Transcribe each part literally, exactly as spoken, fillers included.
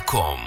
com.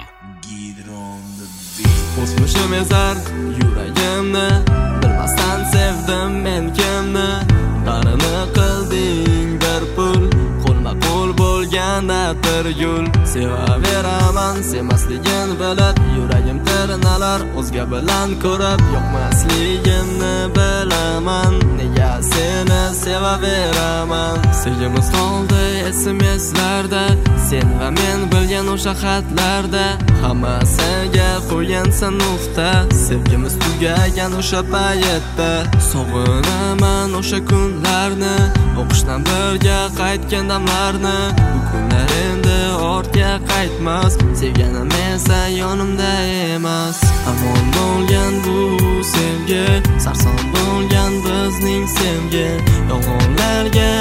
O'smishim ezar yuragimni, bilmasdan sevdim men kimni. Qarini qilding bir pul, qo'lma qo'l bo'lganda bir yo'l. Sevaveraman sevmasligin bilib, yuragim tirnalar o'zga bilan ko'rib, yoqmasligimni bilaman. Nega seni sevaveraman? Sevgimiz qoldi esim eslarda, sen va men bilgan o'sha xatlarda. Hammasiga qo'ygansan nuqta, sevgimiz tugagan o'sha paytda. Sog'inaman o'sha kunlarni, o'qishdan birga qaytgan damlarni. Bu kunlar endi ortga qaytmas, sevganim esa yonimda emas. Amon bo'lgan bu sevgi, sarson bo'lgan bizning sevgi. Yolg'onlarga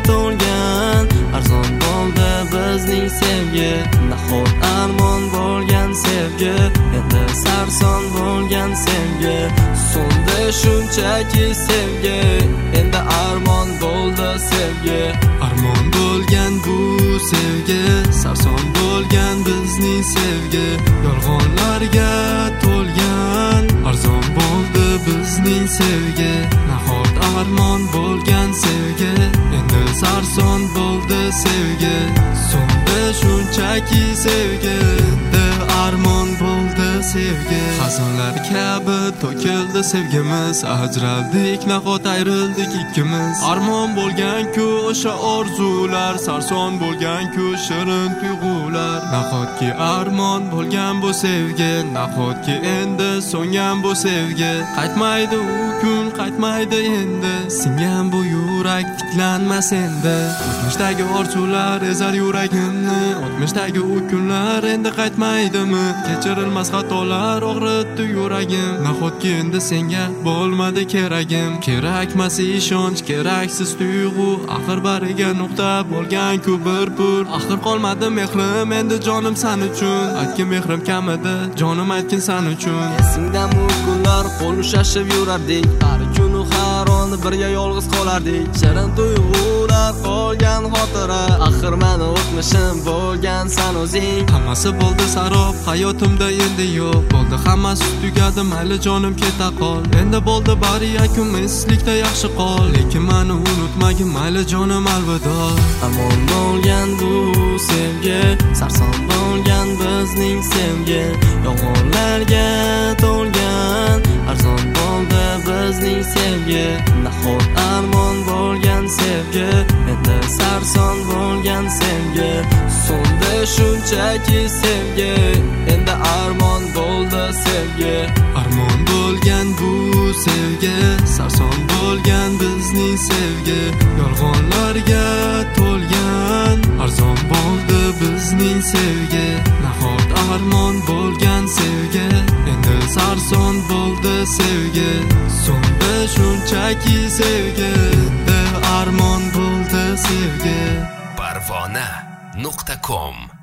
to'lgan, arzon bo'ldi bizning sevgi. Nahot armon bo'lgan sevgi, endi sarson bo'lgan sevgi. So'ndi shunchaki sevgi, endi armon bo'ldi sevgi. Armon bo'lgan bu sevgi, sarson bo'lgan bizning sevgi. Yolg'onlarga to'lgan, arzon bo'ldi bizning sevgi. Nahot armon bo'lgan sevgi, endi sarson bo'ldi sevgi. So'ndi shunchaki sevgi, endi armon bo'ldi sevgi. Xazonlar kabi to'kildi sevgimiz, ajraldik nahot ayrildik ikkimiz. Armon bo'lgan-ku o'sha orzular, sarson bo'lgan-ku shirin tuyg'ular. Nahotki armon bo'lgan bu sevgi, nahotki endi so'ngan bu sevgi. Qaytmaydi u kun, qaytmaydi endi, singan bu yurak tiklanmas endi. O'tmishdagi orzular ezar yuragimni, o'tmishdagi u kunlar endi qaytmaydimi? Kechirilmas xatolar og'ritdi yuragim. Nahotki endi senga bo'lmadi keragim. Kerakmas ishonch, keraksiz tuyg'u, axir bariga nuqta bo'lgan-ku bir pul. Axir qolmadi mehrim endi jonim san uchun. Aytgin mehrim kam edi, jonim aytgin san uchun. Esingdami u kunlar, qo'l ushashib yurardik, har kunu har on birga yolg'iz qolardik. Shirin tuyg'ular qolgan xotira, axir meni o'tmishim bo'lgan san o'zing. Hammasi bo'ldi sarob, hayotimda endi yo'q. Bo'ldi hammasi tugadi, mayli jonim keta qol. Endi bo'ldi bari yakun, eslikda yaxshi qol. Lekin meni unutmagin, mayli jonim alvido. Amon bo'lgan bu sevgi, sarson bo'lgan bizning sevgi. Yolg'onlarga to'lgan, arzon bo'ldi bizning sevgi. Nahot armon bo'lgan sevgi, endi sarson bo'lgan sevgi. So'ndi shunchaki sevgi, endi armon bo'ldi sevgi. Armon bo'lgan bu sevgi, sarson bo'lgan bizning sevgi. Yolg'onlarga to'lgan, arzon bo'ldi bizning sevgi. Nahot armon bo'lgan sevgi, endi sarson bo'ldi sevgi. So'ndi shunchaki sevgi, endi armon bo'ldi sevgi. Parvona nuqta com